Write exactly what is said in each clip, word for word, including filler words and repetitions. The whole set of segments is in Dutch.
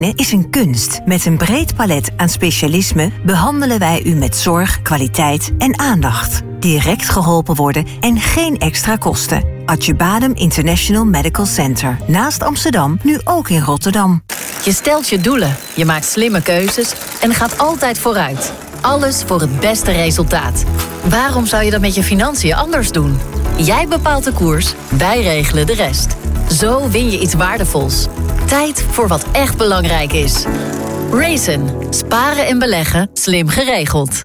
is een kunst. Met een breed palet aan specialismen behandelen wij u met zorg, kwaliteit en aandacht. Direct geholpen worden en geen extra kosten. Achybatum International Medical Center. Naast Amsterdam, nu ook in Rotterdam. Je stelt je doelen, je maakt slimme keuzes en gaat altijd vooruit. Alles voor het beste resultaat. Waarom zou je dat met je financiën anders doen? Jij bepaalt de koers, wij regelen de rest. Zo win je iets waardevols. Tijd voor wat echt belangrijk is. Raisin. Sparen en beleggen. Slim geregeld.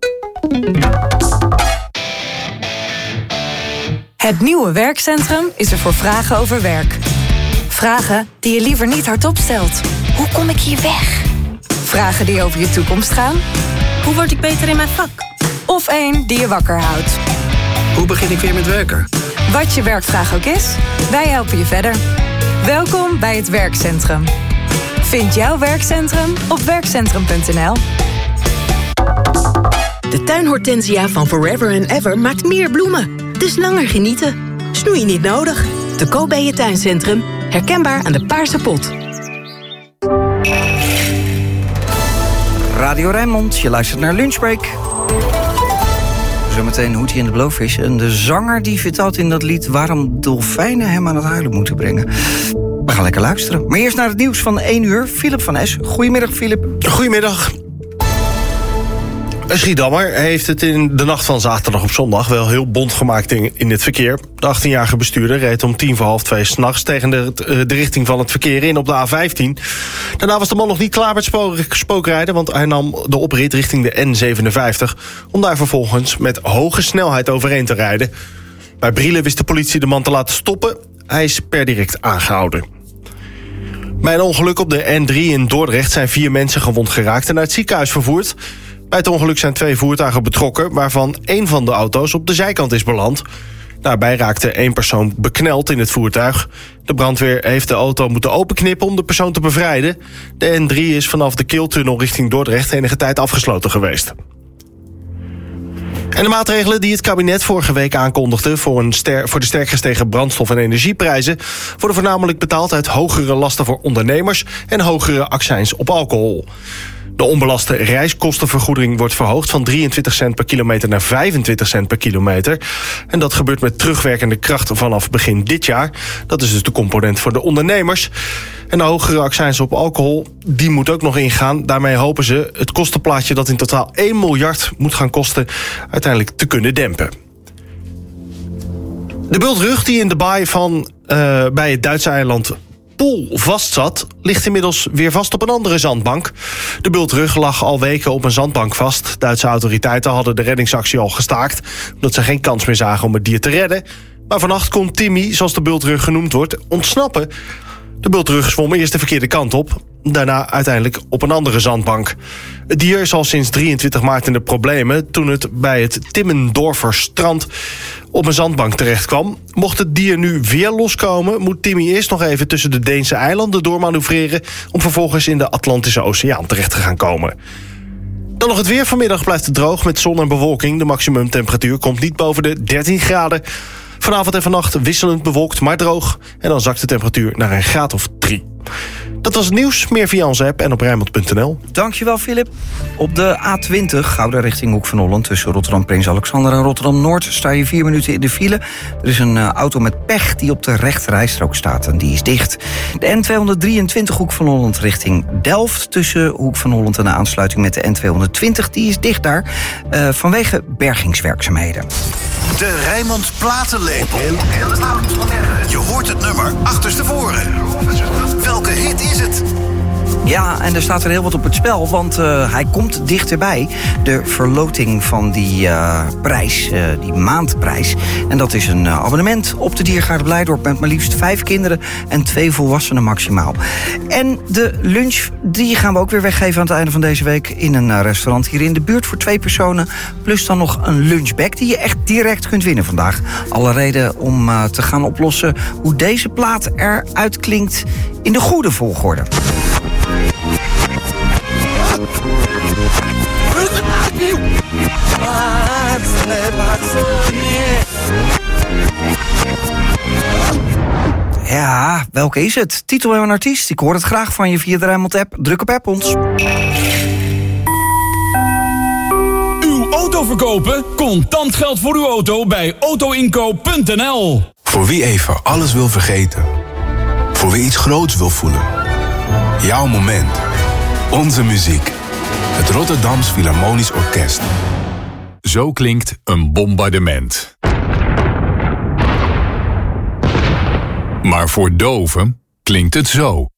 Het nieuwe werkcentrum is er voor vragen over werk. Vragen die je liever niet hardop stelt. Hoe kom ik hier weg? Vragen die over je toekomst gaan. Hoe word ik beter in mijn vak? Of één die je wakker houdt. Hoe begin ik weer met werken? Wat je werkvraag ook is, wij helpen je verder. Welkom bij het Werkcentrum. Vind jouw werkcentrum op werkcentrum punt n l. De tuinhortensia van Forever and Ever maakt meer bloemen. Dus langer genieten. Snoeien niet nodig. Te koop bij je tuincentrum. Herkenbaar aan de paarse pot. Radio Rijnmond, je luistert naar Lunchbreak. Zometeen Hootie en de Blowfish. En de zanger die vertelt in dat lied waarom dolfijnen hem aan het huilen moeten brengen. We gaan lekker luisteren. Maar eerst naar het nieuws van één uur. Philip van Es. Goedemiddag, Philip. Goedemiddag. Een Schiedammer heeft het in de nacht van zaterdag op zondag wel heel bont gemaakt in, in het verkeer. De achttienjarige bestuurder reed om tien voor half twee 's nachts tegen de, de richting van het verkeer in op de A vijftien. Daarna was de man nog niet klaar met spook, spookrijden, want hij nam de oprit richting de N zevenenvijftig... om daar vervolgens met hoge snelheid overheen te rijden. Bij Brielen wist de politie de man te laten stoppen. Hij is per direct aangehouden. Bij een ongeluk op de N drie in Dordrecht zijn vier mensen gewond geraakt en naar het ziekenhuis vervoerd. Bij het ongeluk zijn twee voertuigen betrokken, waarvan één van de auto's op de zijkant is beland. Daarbij raakte één persoon bekneld in het voertuig. De brandweer heeft de auto moeten openknippen om de persoon te bevrijden. De N drie is vanaf de Keeltunnel richting Dordrecht enige tijd afgesloten geweest. En de maatregelen die het kabinet vorige week aankondigde voor, een ster, voor de sterk gestegen brandstof- en energieprijzen worden voornamelijk betaald uit hogere lasten voor ondernemers en hogere accijns op alcohol. De onbelaste reiskostenvergoeding wordt verhoogd van drieëntwintig cent per kilometer naar vijfentwintig cent per kilometer. En dat gebeurt met terugwerkende kracht vanaf begin dit jaar. Dat is dus de component voor de ondernemers. En de hogere accijns op alcohol, die moet ook nog ingaan. Daarmee hopen ze het kostenplaatje dat in totaal één miljard moet gaan kosten uiteindelijk te kunnen dempen. De bultrug die in de baai van uh, bij het Duitse eiland Poel vastzat, ligt inmiddels weer vast op een andere zandbank. De bultrug lag al weken op een zandbank vast. Duitse autoriteiten hadden de reddingsactie al gestaakt, omdat ze geen kans meer zagen om het dier te redden. Maar vannacht kon Timmy, zoals de bultrug genoemd wordt, ontsnappen. De bultrug zwom eerst de verkeerde kant op, daarna uiteindelijk op een andere zandbank. Het dier is al sinds drieëntwintig maart in de problemen toen het bij het Timmendorfer strand op een zandbank terecht kwam. Mocht het dier nu weer loskomen, moet Timmy eerst nog even tussen de Deense eilanden doormanoeuvreren om vervolgens in de Atlantische Oceaan terecht te gaan komen. Dan nog het weer. Vanmiddag blijft het droog met zon en bewolking. De maximumtemperatuur komt niet boven de dertien graden. Vanavond en vannacht wisselend bewolkt, maar droog. En dan zakt de temperatuur naar een graad of drie. Dat was het nieuws. Meer via onze app en op Rijnmond punt n l. Dankjewel, Philip. Op de A twintig, Gouda richting Hoek van Holland, tussen Rotterdam Prins Alexander en Rotterdam Noord, sta je vier minuten in de file. Er is een uh, auto met pech die op de rechterrijstrook staat en die is dicht. De N tweehonderddrieëntwintig Hoek van Holland richting Delft, tussen Hoek van Holland en de aansluiting met de N tweehonderdtwintig, die is dicht daar uh, vanwege bergingswerkzaamheden. De Rijnmond Platenlepel. Je hoort het nummer achterstevoren. Welke hit is het? Ja, en er staat er heel wat op het spel, want uh, hij komt dichterbij. De verloting van die uh, prijs, uh, die maandprijs. En dat is een uh, abonnement op de Diergaarde Blijdorp met maar liefst vijf kinderen en twee volwassenen maximaal. En de lunch, die gaan we ook weer weggeven aan het einde van deze week in een uh, restaurant hier in de buurt voor twee personen. Plus dan nog een lunchbag die je echt direct kunt winnen vandaag. Alle reden om uh, te gaan oplossen hoe deze plaat eruit klinkt in de goede volgorde. Ja, welke is het? Titel en artiest, ik hoor het graag van je via de Rijnmond-app. Druk op app ons. Uw auto verkopen? Contant geld voor uw auto bij autoinkoop punt n l. Voor wie even alles wil vergeten. Voor wie iets groots wil voelen. Jouw moment. Onze muziek. Het Rotterdams Philharmonisch Orkest. Zo klinkt een bombardement. Maar voor doven klinkt het zo.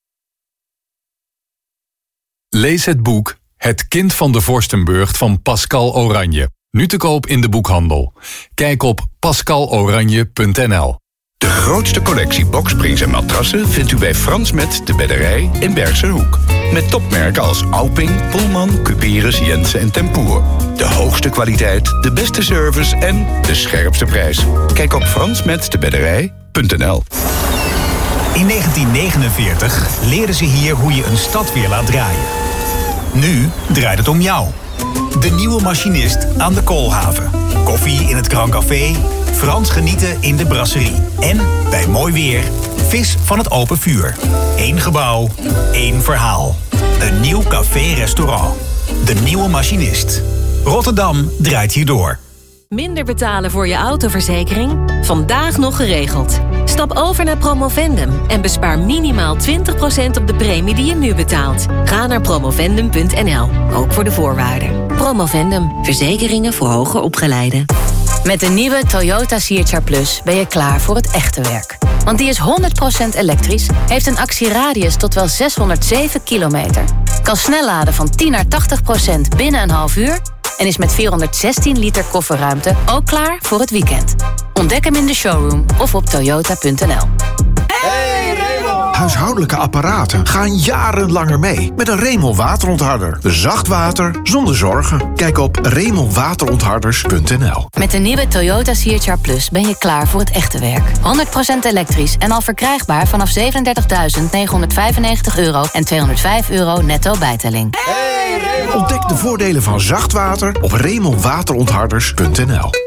Lees het boek Het kind van de Vorstenburgt van Pascal Oranje. Nu te koop in de boekhandel. Kijk op pascal oranje punt n l. De grootste collectie boksprings en matrassen vindt u bij Frans Met de Bedderij in Bergse Hoek. Met topmerken als Alping, Pullman, Cuperus, Jensen en Tempoer. De hoogste kwaliteit, de beste service en de scherpste prijs. Kijk op frans met de bedderij punt n l. In negentien negenenveertig leerden ze hier hoe je een stad weer laat draaien. Nu draait het om jou. De nieuwe machinist aan de Koolhaven. Koffie in het Grand Café, Frans genieten in de brasserie. En, bij mooi weer, vis van het open vuur. Eén gebouw, één verhaal. Een nieuw café-restaurant. De nieuwe machinist. Rotterdam draait hierdoor. Minder betalen voor je autoverzekering? Vandaag nog geregeld. Stap over naar Promovendum en bespaar minimaal twintig procent op de premie die je nu betaalt. Ga naar promovendum punt n l, ook voor de voorwaarden. Promovendum, verzekeringen voor hoger opgeleiden. Met de nieuwe Toyota C H R Plus ben je klaar voor het echte werk. Want die is honderd procent elektrisch, heeft een actieradius tot wel zeshonderdzeven kilometer. Kan snel laden van tien naar tachtig procent binnen een half uur... en is met vierhonderdzestien liter kofferruimte ook klaar voor het weekend. Ontdek hem in de showroom of op toyota punt n l. Huishoudelijke apparaten gaan jaren langer mee met een Remel waterontharder. Zacht water zonder zorgen. Kijk op remel waterontharders punt n l. Met de nieuwe Toyota C H R Plus ben je klaar voor het echte werk. honderd procent elektrisch en al verkrijgbaar vanaf zevenendertigduizend negenhonderdvijfennegentig euro en tweehonderdvijf euro netto bijtelling. Ontdek de voordelen van zacht water op remel waterontharders punt n l.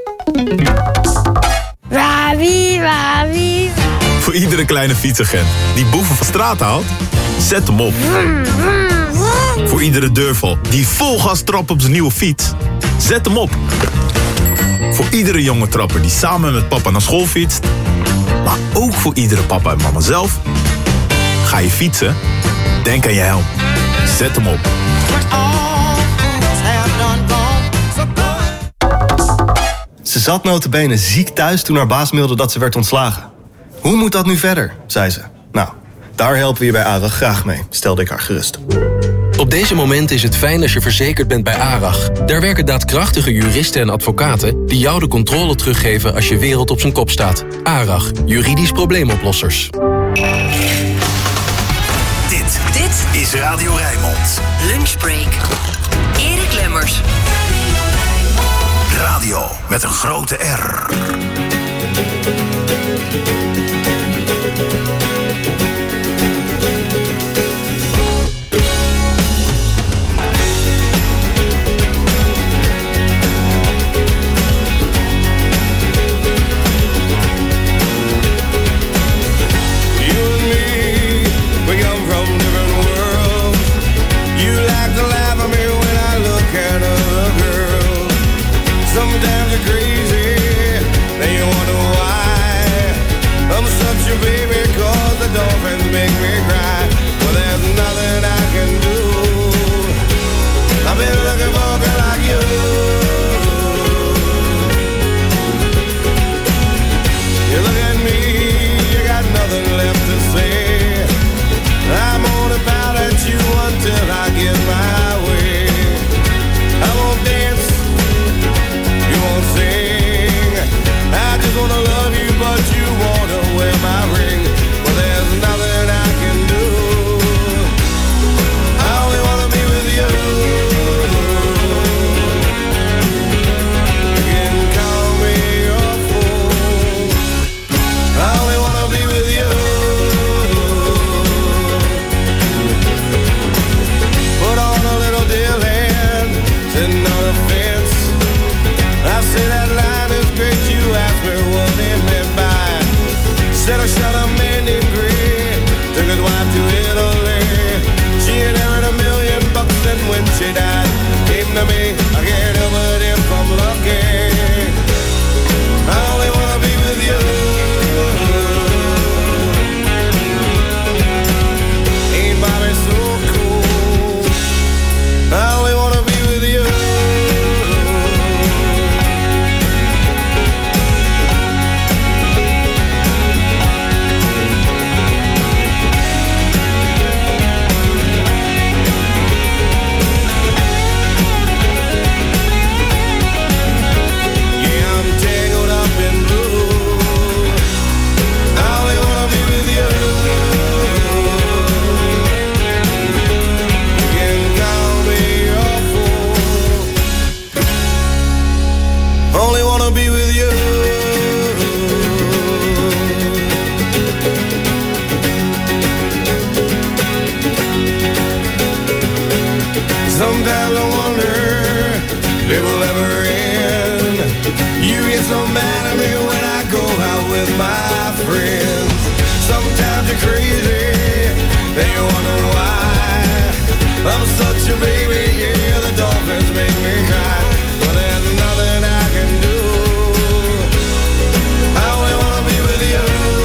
Wawie, wawie. Voor iedere kleine fietsagent die boeven van straat haalt, zet hem op. Vroom, vroom, vroom. Voor iedere deurval die vol gas trapt op zijn nieuwe fiets, zet hem op. Voor iedere jonge trapper die samen met papa naar school fietst, maar ook voor iedere papa en mama zelf. Ga je fietsen? Denk aan je helm. Zet hem op. Ze zat nota bene ziek thuis toen haar baas mailde dat ze werd ontslagen. Hoe moet dat nu verder, zei ze. Nou, daar helpen we je bij ARAG graag mee, stelde ik haar gerust. Op deze moment is het fijn als je verzekerd bent bij ARAG. Daar werken daadkrachtige juristen en advocaten die jou de controle teruggeven als je wereld op zijn kop staat. ARAG, juridisch probleemoplossers. Dit, dit is Radio Rijnmond. Lunchbreak. Erik Lemmers. Radio met een grote R. Sometimes you're crazy, then you wonder why I'm to me. I can't help it if I'm lucky. I only wanna be with you. Ain't Bobby so cool? I only wanna be with you. Sometimes I wonder if it will ever end. You get so mad at me when I go out with my friends. Sometimes you're crazy, then you wonder why. I'm such a baby, yeah, the dolphins make me cry. But there's nothing I can do. I only wanna be with you.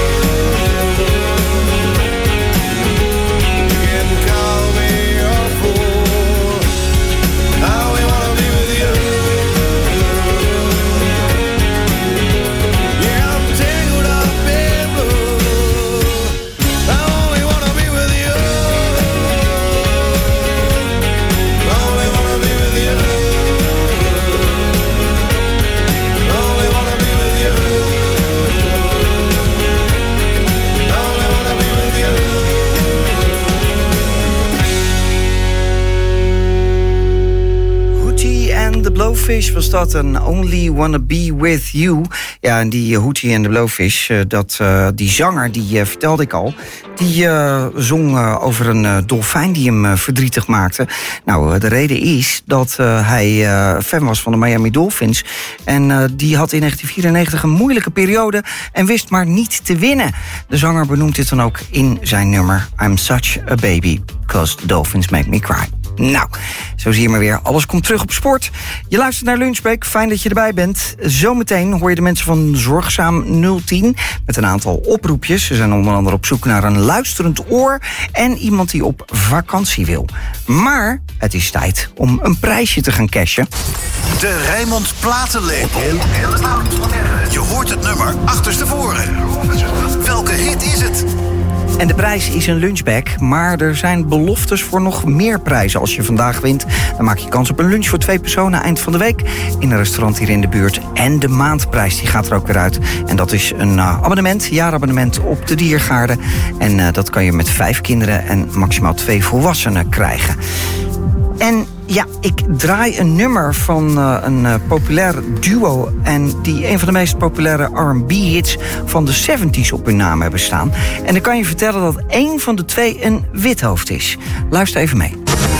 You can call me a fool. I only wanna be with you. Yeah, I'm tangled up in blue. I only wanna be with you. I only wanna be with you. I only wanna be with you. I only wanna be with you. Hootie and the Blowfish was dat, een Only Wanna Be With You. Ja, en die uh, Hootie and the Blowfish, uh, dat, uh, die zanger, die uh, vertelde ik al... die uh, zong uh, over een uh, dolfijn die hem uh, verdrietig maakte. Nou, uh, de reden is dat uh, hij uh, fan was van de Miami Dolphins. En uh, die had in negentien vierennegentig een moeilijke periode... en wist maar niet te winnen. De zanger benoemt dit dan ook in zijn nummer... I'm such a baby, 'cause the Dolphins make me cry. Nou, zo zie je maar weer. Alles komt terug op sport. Je luistert naar Lunchbreak. Fijn dat je erbij bent. Zometeen hoor je de mensen van Zorgzaam nul tien... met een aantal oproepjes. Ze zijn onder andere op zoek naar een luisterend oor... en iemand die op vakantie wil. Maar het is tijd om een prijsje te gaan cashen. De Rijnmond Platenlepel. Je hoort het nummer achterstevoren. Welke hit is het? En de prijs is een lunchbag, maar er zijn beloftes voor nog meer prijzen. Als je vandaag wint, dan maak je kans op een lunch voor twee personen eind van de week... in een restaurant hier in de buurt. En de maandprijs, die gaat er ook weer uit. En dat is een uh, abonnement, jaarabonnement op de Diergaarden. En uh, dat kan je met vijf kinderen en maximaal twee volwassenen krijgen. En ja, ik draai een nummer van uh, een uh, populair duo... en die een van de meest populaire R en B-hits van de zeventies op hun naam hebben staan. En dan kan je vertellen dat één van de twee een withoofd is. Luister even mee.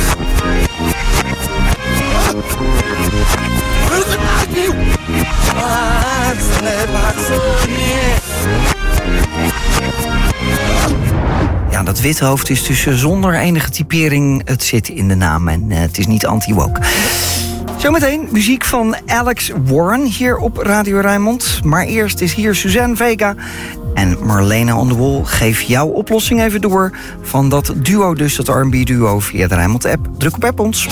Ja, dat withoofd is dus zonder enige typering. Het zit in de naam en uh, het is niet anti-woke. Zometeen muziek van Alex Warren hier op Radio Rijnmond. Maar eerst is hier Suzanne Vega en Marlena on the Wall. Geef jouw oplossing even door van dat duo, dus dat R en B duo via de Rijnmond app. Druk op app ons.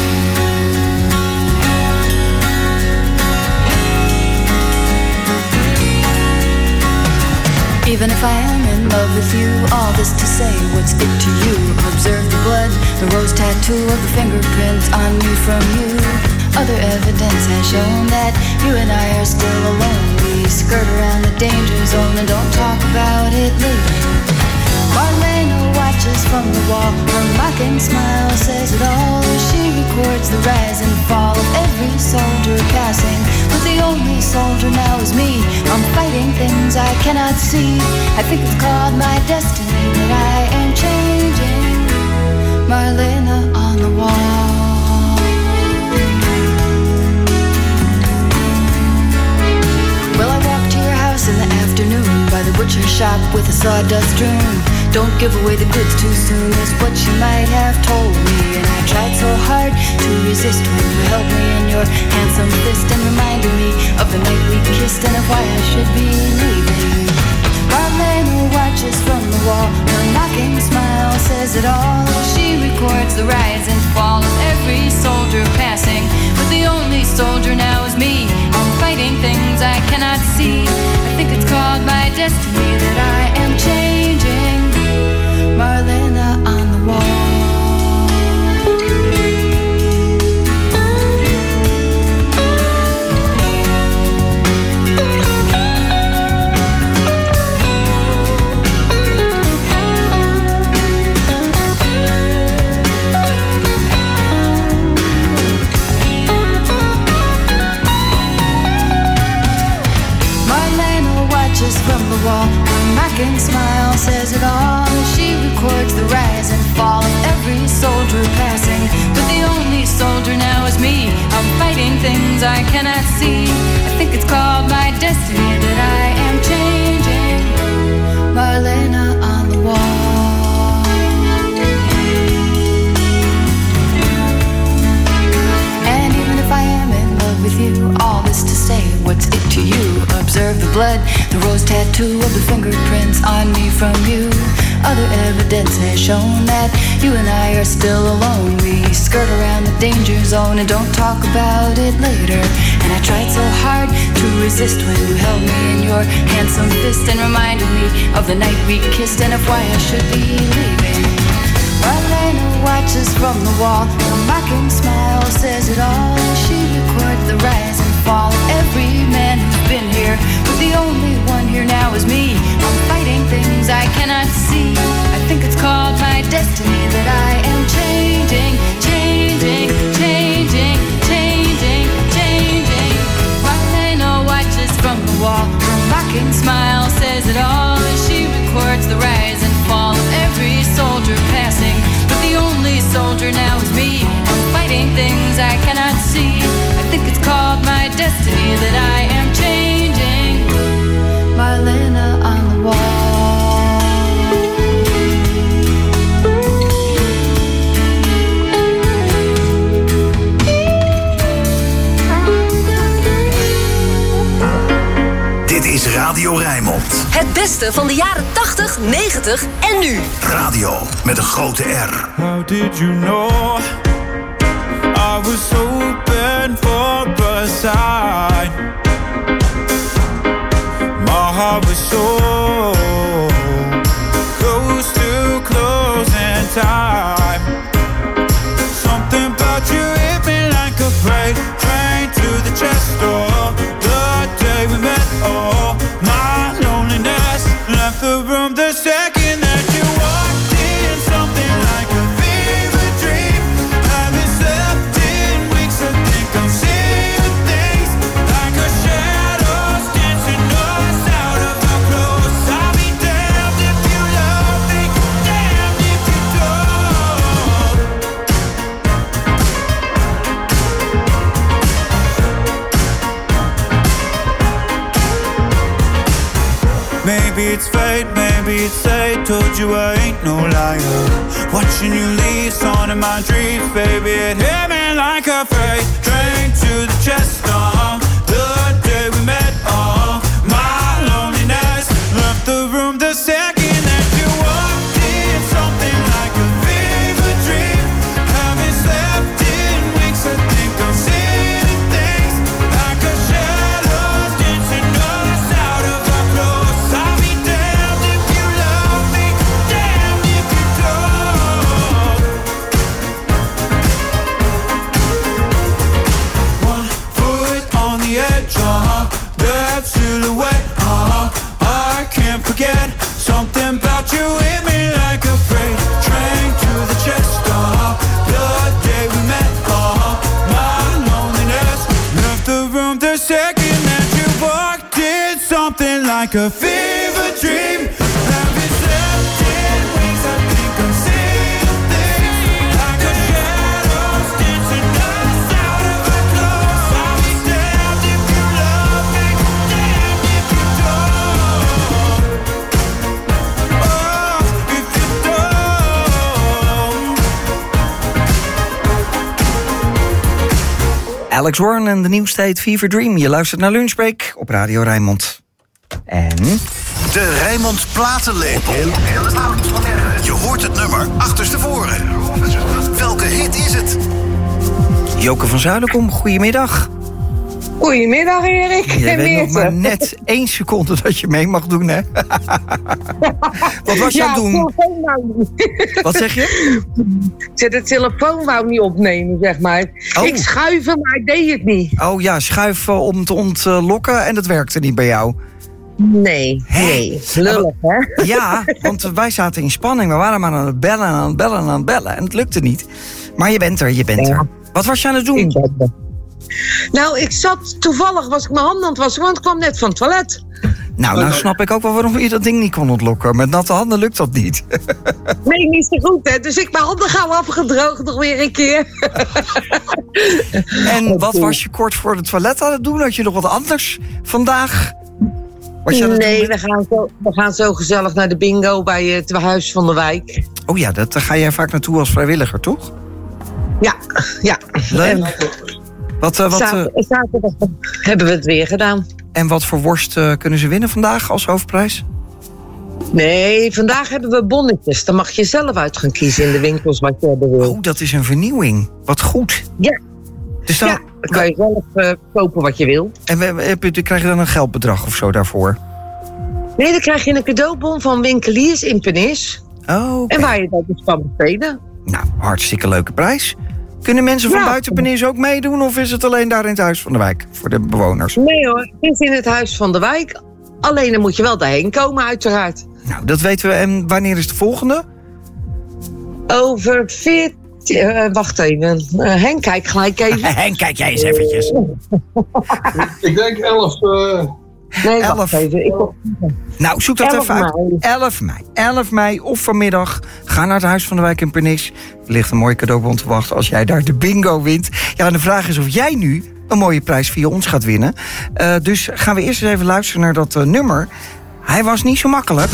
Even if I am in love with you, all this to say, what's it to you? Observe the blood, the rose tattoo of the fingerprint on me from you. Other evidence has shown that you and I are still alone. We skirt around the danger zone and don't talk about it later. Marlena watches from the wall, her mocking smile says it all. She records the rise and fall of every soldier passing, but the only soldier now is me. I'm fighting things I cannot see. I think it's called my destiny that I am changing. Marlena on the wall. Well, I walked to your house in the afternoon by the butcher shop with a sawdust strewn. Don't give away the goods too soon is what you might have told me. And I tried so hard to resist when you held handsome fist and reminded me of the night we kissed and of why I should be leaving. Marlena watches from the wall, her mocking smile says it all. She records the rise and fall of every soldier passing, but the only soldier now is me. I'm fighting things I cannot see. I think it's called my destiny that I am changing. Marlena on the wall. From the wall, her mocking smile says it all. She records the rise and fall of every soldier passing, but the only soldier now is me. I'm fighting things I cannot see. I think it's called my destiny that I am changing. Marlena on the wall. And even if I am in love with you, all this to say, what's it to you? Observe the blood, the rose tattoo of the fingerprints on me from you. Other evidence has shown that you and I are still alone. We skirt around the danger zone and don't talk about it later. And I tried so hard to resist when you held me in your handsome fist and reminded me of the night we kissed and of why I should be leaving. Marlena watches from the wall, her mocking smile says it all. She records the rise and fall of every man who's been here, but the only one here now is me. I'm fighting things I cannot see. I think it's called my destiny that I am changing, changing, changing, changing, changing. Marlena watches from the wall, her mocking smile says it all. She records the rise and fall of every soldier passing, but the only soldier now is me. I'm fighting things I cannot see. I think it's called my destiny that I am changing. Marlena on the wall. Dit is Radio Rijnmond. Het beste van de jaren tachtig, negentig en nu. Radio met een grote R. How did you know I was open for a sign? My heart was so close to closing time. Something about you hit me like a freight train to the chest door. The day we met, oh, my loneliness left the room the second that you walked in. Something like a fever dream. Haven't slept in weeks, I think I'm seeing things like a shadows dancing us out of our clothes. I'll be damned if you love me, damned if you don't. Maybe it's fate, maybe it's fate. Told you I ain't no liar. Watching you leave, on in my dreams, baby, it hit me like a freight train to the chest. Uh, the day we met, uh, my loneliness left the room the second that you walked in. Something like a fever dream. Haven't slept in weeks, I think I'm seeing things like a shadows dancing us out of our clothes. I'll be damned if you love me, damned if you don't. One foot on the edge, uh-huh, that silhouette, uh-huh, I can't forget. Something about you hit me like a freight train to the chest, uh-huh, the day we met, uh-huh, my loneliness left the room the second that you walked in. Something like a fever dream. Haven't slept in weeks, I think I'm seeing things like a shadows dancing us out of our clothes. I'll be damned if you love me, damned if you don't. Oh, if you don't. Alex Warren en de nieuwste heet Fever Dream. Je luistert naar Lunchbreak op Radio Rijnmond. En... De Rijnmond Platenlepel. Je hoort het nummer achterstevoren. Welke hit is het? Joke van Zuilenkom, goedemiddag. Goedemiddag, Erik. Je en weet nog maar net één seconde dat je mee mag doen, hè? Wat was je ja, aan het doen? telefoon wou niet. Wat zeg je? Ik zei, de telefoon wou niet opnemen, zeg maar. Oh. Ik schuiven, maar ik deed het niet. Oh ja, schuiven om te ontlokken en dat werkte niet bij jou. Nee, nee. Lullig, hè? Ja, want wij zaten in spanning. We waren maar aan het bellen, aan het bellen, aan het bellen. En het lukte niet. Maar je bent er, je bent ja. er. Wat was je aan het doen? Ik ben er. Nou, ik zat toevallig, was ik mijn handen aan het wassen, want ik kwam net van het toilet. Nou, nou snap ik ook wel waarom je dat ding niet kon ontlokken. Met natte handen lukt dat niet. Nee, niet zo goed, hè. Dus ik mijn handen gauw afgedroogd nog weer een keer. En wat was je kort voor het toilet aan het doen? Had je nog wat anders vandaag? Was je nee, we gaan, zo, we gaan zo gezellig naar de bingo bij het Huis van de Wijk. Oh ja, dat, daar ga jij vaak naartoe als vrijwilliger, toch? Ja, ja. Leuk. Wat, uh, wat, uh... Zaterdag hebben we het weer gedaan. En wat voor worst uh, kunnen ze winnen vandaag als hoofdprijs? Nee, vandaag hebben we bonnetjes. Daar mag je zelf uit gaan kiezen in de winkels wat je hebben wil. Oh, dat is een vernieuwing. Wat goed. Ja. Dus dan, ja, dan kan je zelf uh, kopen wat je wil. En we, we, krijg je dan een geldbedrag of zo daarvoor? Nee, dan krijg je een cadeaubon van winkeliers in Penis. Oh, okay. En waar je dat dus kan besteden. Nou, hartstikke leuke prijs. Kunnen mensen van ja. buiten Penis ook meedoen? Of is het alleen daar in het Huis van de Wijk voor de bewoners? Nee hoor, het is in het Huis van de Wijk. Alleen dan moet je wel daarheen komen uiteraard. Nou, dat weten we. En wanneer is de volgende? Over veertien... Uh, wacht even. Uh, Henk, kijk gelijk even. Henk, kijk jij eens eventjes. Ik denk elf... Uh... Nee, elf. wacht even. Ik... Nou, zoek dat even uit. elf mei. elf mei of vanmiddag. Ga naar het Huis van de Wijk in Pernis. Er ligt een mooi cadeaubon te wachten als jij daar de bingo wint. Ja, en de vraag is of jij nu een mooie prijs via ons gaat winnen. Uh, dus gaan we eerst eens even luisteren naar dat uh, nummer. Hij was niet zo makkelijk.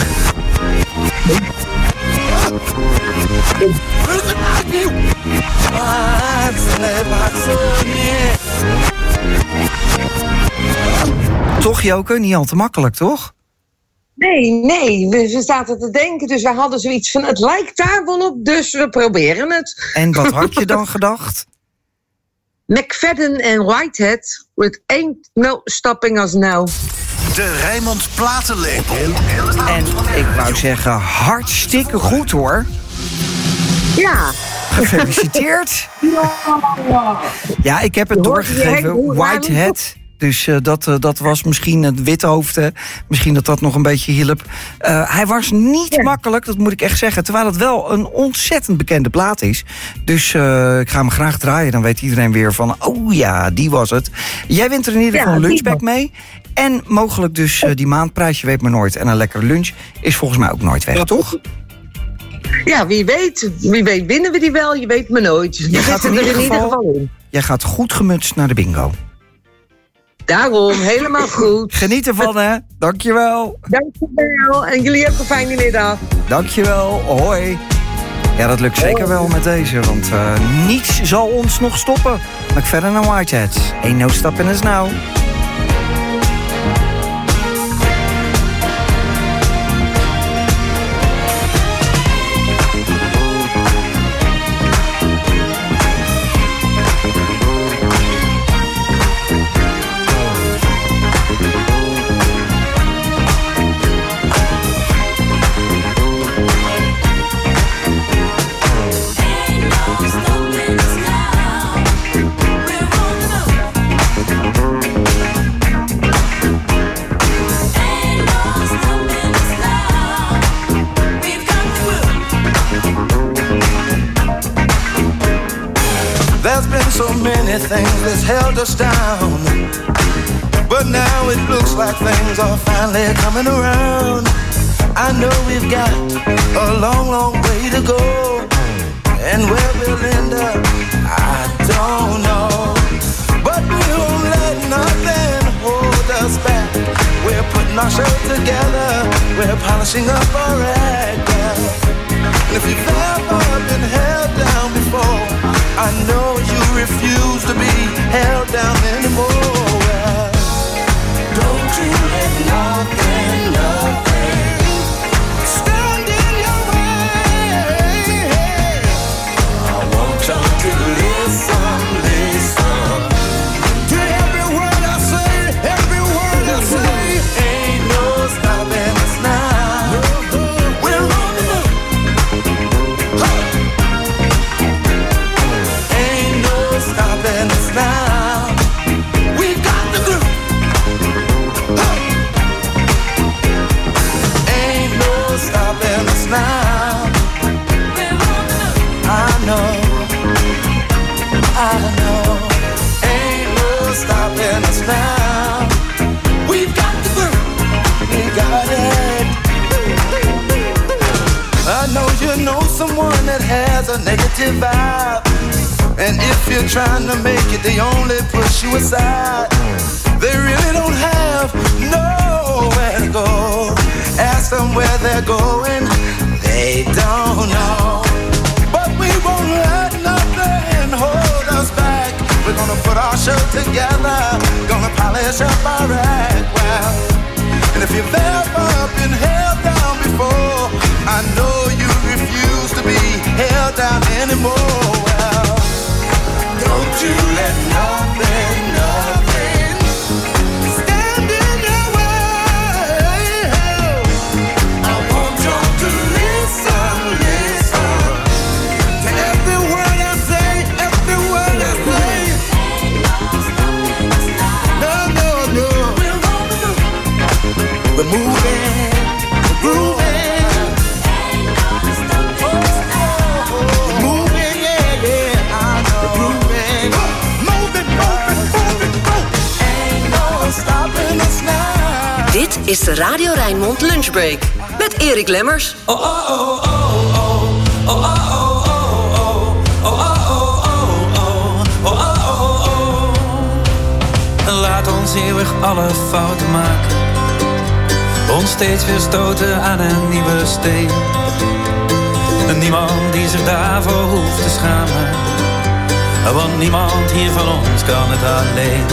Toch, Joke? Niet al te makkelijk, toch? Nee, nee. We, we zaten te denken, dus we hadden zoiets van... het lijkt daar wel op, dus we proberen het. En wat had je dan gedacht? McFadden en Whitehead with Ain't No Stopping Us Now. De Rijnmond Platenlepel. En ik wou zeggen, hartstikke goed hoor. Ja. Gefeliciteerd. Ja, ik heb het doorgegeven. Whitehead. Dus uh, dat, uh, dat was misschien het witte hoofd. Hè. Misschien dat dat nog een beetje hielp. Uh, hij was niet ja. makkelijk, dat moet ik echt zeggen. Terwijl het wel een ontzettend bekende plaat is. Dus uh, ik ga hem graag draaien. Dan weet iedereen weer van, oh ja, die was het. Jij wint er in ieder geval ja, een lunchbag mee. En mogelijk dus uh, die maandprijs, je weet maar nooit. En een lekkere lunch is volgens mij ook nooit weg, ja. toch? Ja, wie weet. Wie weet winnen we die wel, je weet maar nooit. Je gaat er in ieder, ieder geval in. Jij gaat goed gemutst naar de bingo. Daarom, helemaal goed. Geniet ervan, hè. Dankjewel. Dankjewel. En jullie hebben een fijne middag. Dankjewel. Hoi. Ja, dat lukt zeker wel met deze, want uh, niets zal ons nog stoppen. McFadden en Whitehead. Ain't no stopping us now. So many things that's held us down, but now it looks like things are finally coming around. I know we've got a long, long way to go, and where we'll end up, I don't know. But we won't let nothing hold us back. We're putting our show together, we're polishing up our act. And if you've ever been held down before, I know you refuse to be held down anymore. Well, don't you let nothing, nothing stand in your way. I want y'all to listen, listen to every word I say, every word I say. Ain't no stopping us now. We're on the move. Huh. Ain't no stopping us now. We got the groove. Huh. Ain't no stopping us now. I know, I know. Ain't no stopping us now. We've got the groove. We got it. I know you know someone that has a negative vibe, and if you're trying to make it, they only push you aside. They really don't have nowhere to go. Ask them where they're going, they don't know. But we won't let nothing hold us back. We're gonna put our show together, gonna polish up our act. Well, and if you've ever been held down before, I know you refuse to be held down anymore. Well, don't you let nothing, nothing stand in your way. I want y'all to listen, listen to every word I say, every word I say. No, no, no. We're moving, we're grooving. We're moving, yeah, yeah, I know. We're grooving. Moving, moving, moving, moving. Ain't no stopping us now. Dit is de Radio Rijnmond Lunchbreak met Erik Lemmers. Oh, oh, oh, oh, oh. Oh, oh, oh, oh, oh. Oh, oh, oh, oh, oh. Oh, oh, oh, oh. Laat ons eeuwig alle fouten maken, ons steeds weer stoten aan een nieuwe steen. En niemand die zich daarvoor hoeft te schamen, want niemand hier van ons kan het alleen.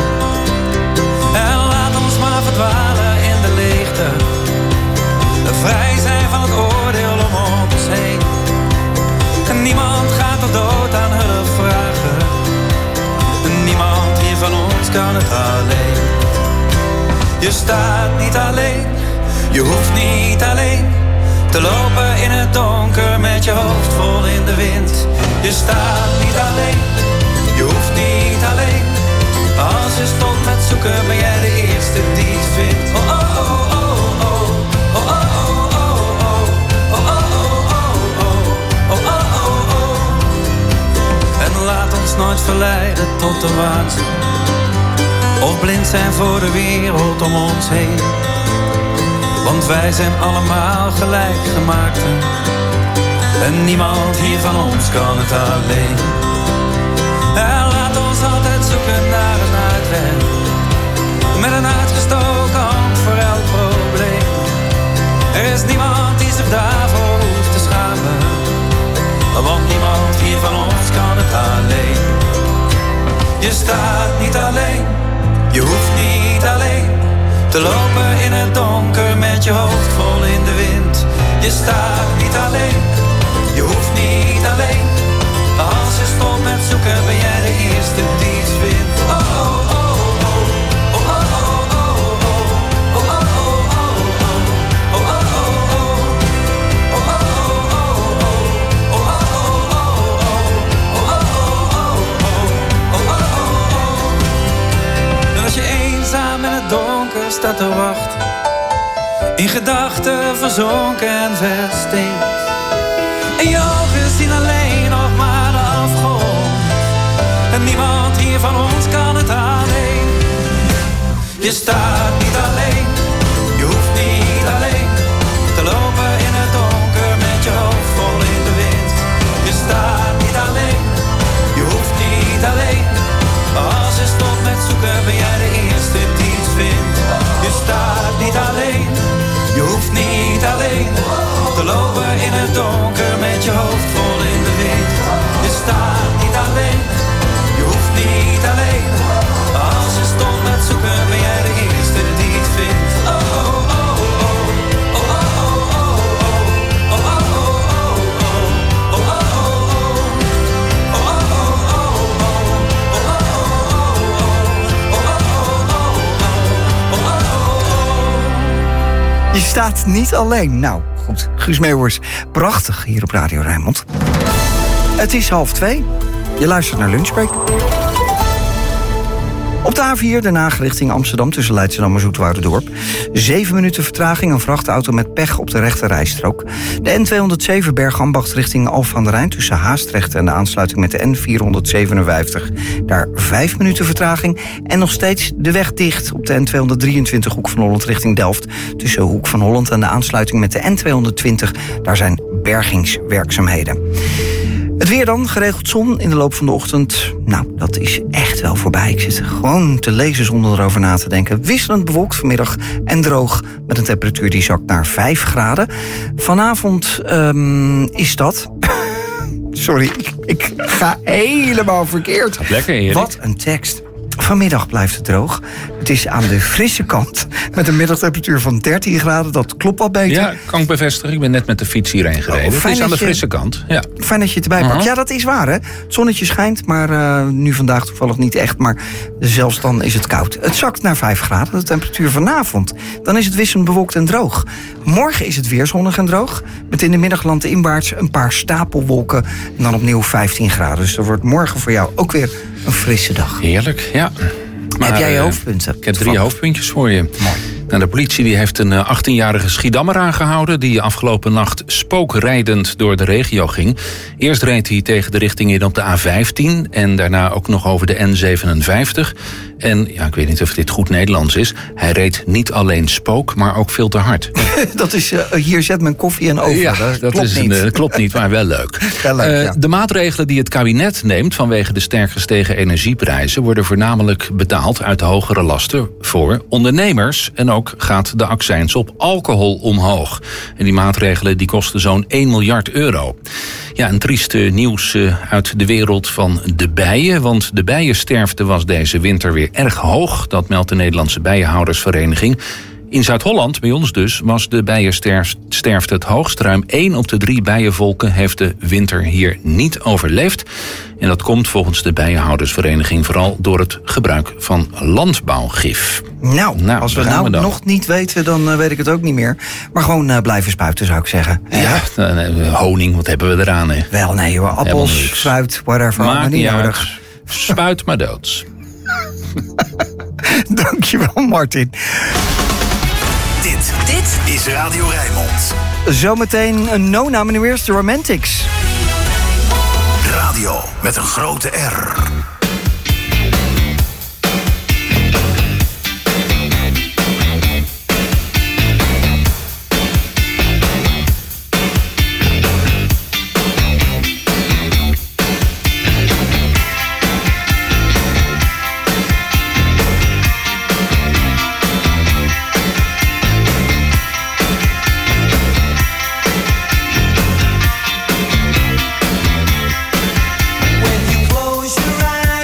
En laat ons maar verdwalen in de leegte, vrij zijn van het oordeel om ons heen. En niemand gaat er dood aan hulp vragen, en niemand hier van ons kan het alleen. Je staat niet alleen, je hoeft niet alleen te lopen in het donker met je hoofd vol in de wind. Je staat niet alleen, je hoeft niet alleen. Als je stopt met zoeken ben jij de eerste die het vindt. Oh oh oh oh oh, oh oh oh oh oh, oh oh oh oh oh, oh oh oh oh. En laat ons nooit verleiden tot de waanzin, of blind zijn voor de wereld om ons heen. Want wij zijn allemaal gelijk gemaakt, en niemand hier van ons kan het alleen. En laat ons altijd zoeken naar een uitweg, met een uitgestoken hand voor elk probleem. Er is niemand die zich daarvoor hoeft te schamen, want niemand hier van ons kan het alleen. Je staat niet alleen, je hoeft niet alleen te lopen in het donker met je hoofd vol in de wind. Je staat niet alleen, je hoeft niet alleen. Als je stopt met zoeken ben jij de eerste die het vindt. Oh oh oh oh, oh oh oh oh oh, oh oh oh oh oh, oh oh oh oh, oh oh oh oh oh, oh oh oh oh, oh oh oh. En als je eenzaam in het donker staat te wachten, in gedachten verzonken en versteend, en je ogen zien alleen nog maar de afgrond, en niemand hier van ons kan het alleen. Je staat niet alleen, je hoeft niet alleen te lopen in het donker met je hoofd vol in de wind. Je staat niet alleen, je hoeft niet alleen. Als je stopt met zoeken ben jij de eerste die het vindt. Je staat niet alleen, je hoeft niet alleen te lopen in het donker met je hoofd vol in de wind. Je staat niet alleen, je hoeft niet alleen. Je staat niet alleen. Nou, goed. Guus Meeuwers, prachtig hier op Radio Rijnmond. Het is half twee. Je luistert naar Lunchbreak. Op de A vier, Den Haag richting Amsterdam tussen Leidschendam en Zoeterwouderdorp. Zeven minuten vertraging, een vrachtauto met pech op de rechte rijstrook. De N tweehonderdzeven Bergambacht richting Alphen aan de Rijn tussen Haastrecht en de aansluiting met de N vierhonderdzevenenvijftig. Daar vijf minuten vertraging. En nog steeds de weg dicht op de N tweehonderddrieëntwintig Hoek van Holland richting Delft. Tussen Hoek van Holland en de aansluiting met de N tweehonderdtwintig. Daar zijn bergingswerkzaamheden. Het weer dan, geregeld zon in de loop van de ochtend. Nou, dat is echt wel voorbij. Ik zit gewoon te lezen zonder erover na te denken. Wisselend bewolkt vanmiddag en droog met een temperatuur die zakt naar vijf graden. Vanavond um, is dat... Sorry, ik, ik ga helemaal verkeerd. Lekker, Erik. Wat een tekst. Vanmiddag blijft het droog. Het is aan de frisse kant. Met een middagtemperatuur van dertien graden. Dat klopt al beter. Ja, kan ik bevestigen. Ik ben net met de fiets hierheen gereden. Oh, het is aan de frisse je, kant. Ja. Fijn dat je het erbij pakt. Uh-huh. Ja, dat is waar, hè. Het zonnetje schijnt, maar uh, nu vandaag toevallig niet echt. Maar zelfs dan is het koud. Het zakt naar vijf graden. De temperatuur vanavond. Dan is het wisselend bewolkt en droog. Morgen is het weer zonnig en droog. Met in de middag landinwaarts een paar stapelwolken. En dan opnieuw vijftien graden. Dus er wordt morgen voor jou ook weer een frisse dag. Heerlijk, ja. Maar, heb jij je hoofdpunten? Ik heb drie hoofdpuntjes voor je. Mooi. Nou, de politie die heeft een achttienjarige Schiedammer aangehouden... die afgelopen nacht spookrijdend door de regio ging. Eerst reed hij tegen de richting in op de A vijftien... en daarna ook nog over de N zevenenvijftig. En ja, ik weet niet of dit goed Nederlands is... hij reed niet alleen spook, maar ook veel te hard. Dat is, uh, hier zet men koffie en over. Ja, dat, dat klopt is niet. Een, klopt niet, maar wel leuk. Ja, leuk uh, ja. De maatregelen die het kabinet neemt... vanwege de sterk gestegen energieprijzen... worden voornamelijk betaald uit hogere lasten voor ondernemers... en ook gaat de accijns op alcohol omhoog. En die maatregelen die kosten zo'n één miljard euro. Ja, een trieste nieuws uit de wereld van de bijen. Want de bijensterfte was deze winter weer erg hoog. Dat meldt de Nederlandse Bijenhoudersvereniging. In Zuid-Holland, bij ons dus, was de bijensterfte het hoogst. Ruim één op de drie bijenvolken heeft de winter hier niet overleefd. En dat komt volgens de Bijenhoudersvereniging vooral door het gebruik van landbouwgif. Nou, nou als we nou we nog niet weten, dan uh, weet ik het ook niet meer. Maar gewoon uh, blijven spuiten, zou ik zeggen. Ja, ja uh, honing, wat hebben we eraan, hè? Wel, nee hoor, appels, fruit, whatever. Maakt maar niet nodig. Uit. Spuit maar doods. Dankjewel, Martin. Dit, dit is Radio Rijnmond. Zometeen een no-naam en nu eerst de Romantics. Radio met een grote R. When you close your eyes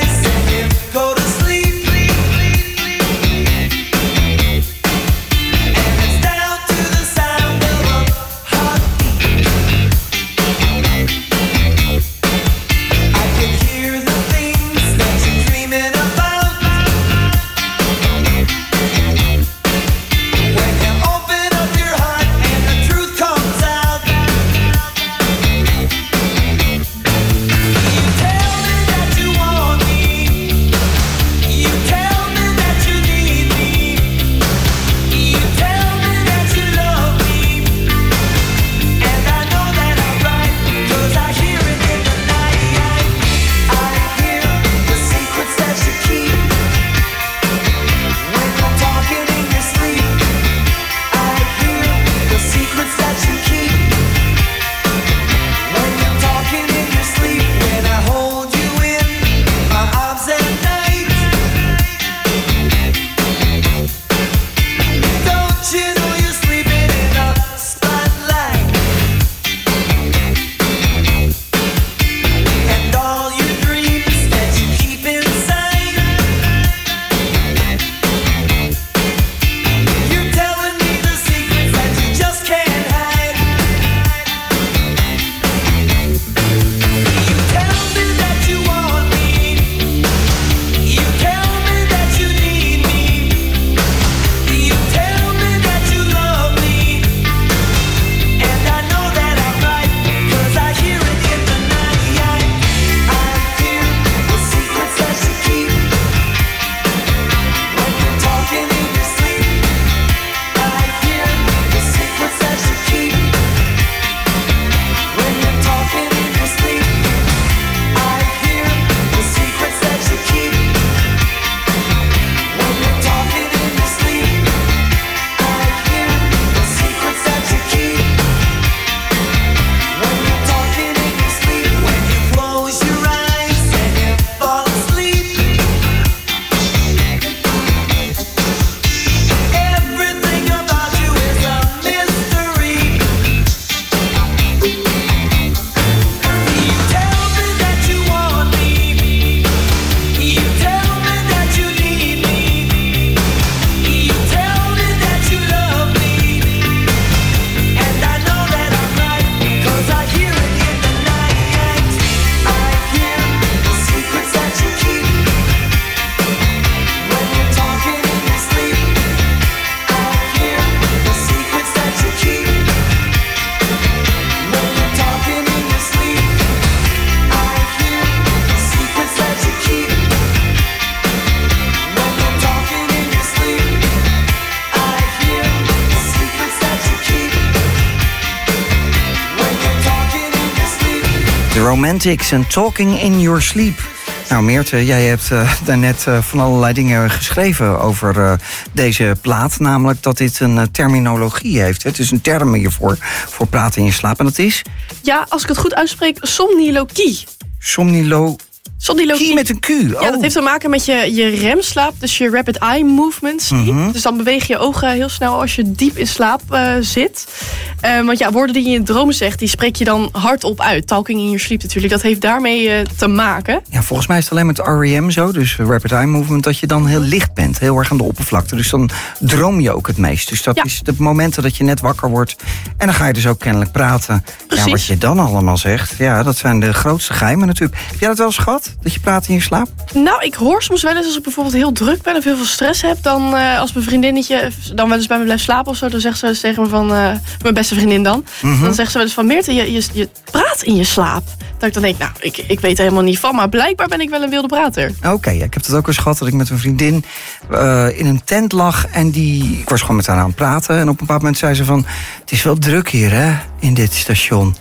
Romantics en Talking in Your Sleep. Nou, Meerte, jij hebt uh, daarnet uh, van allerlei dingen geschreven over uh, deze plaat. Namelijk dat dit een uh, terminologie heeft. Hè? Het is een term hiervoor, voor praten in je slaap. En dat is? Ja, als ik het goed uitspreek, somniloquie. Somnilo... Somniloquie met een Q. Oh. Ja, dat heeft te maken met je, je remslaap, dus je rapid eye movements. Mm-hmm. Dus dan beweeg je ogen heel snel als je diep in slaap uh, zit. Uh, want ja, woorden die je in dromen zegt, die spreek je dan hardop uit. Talking in your sleep natuurlijk, dat heeft daarmee uh, te maken. Ja, volgens mij is het alleen met R E M zo, dus rapid eye movement, dat je dan heel licht bent, heel erg aan de oppervlakte. Dus dan droom je ook het meest. Dus dat ja. is de momenten dat je net wakker wordt. En dan ga je dus ook kennelijk praten. Precies. Ja, wat je dan allemaal zegt, ja, dat zijn de grootste geheimen natuurlijk. Heb jij dat wel eens gehad? Dat je praat in je slaap? Nou, ik hoor soms wel eens als ik bijvoorbeeld heel druk ben of heel veel stress heb, dan uh, als mijn vriendinnetje dan wel eens bij me blijft slapen of zo, dan zegt ze eens tegen me van, uh, mijn beste vriendin dan, mm-hmm. dan zegt ze wel eens van, Meerte, je, je, je praat in je slaap. Dat ik dan denk, nou, ik, ik weet er helemaal niet van, maar blijkbaar ben ik wel een wilde prater. Oké, okay, ik heb het ook eens gehad dat ik met een vriendin uh, in een tent lag en die, ik was gewoon met haar aan het praten en op een bepaald moment zei ze van, het is wel druk hier, hè, in dit station.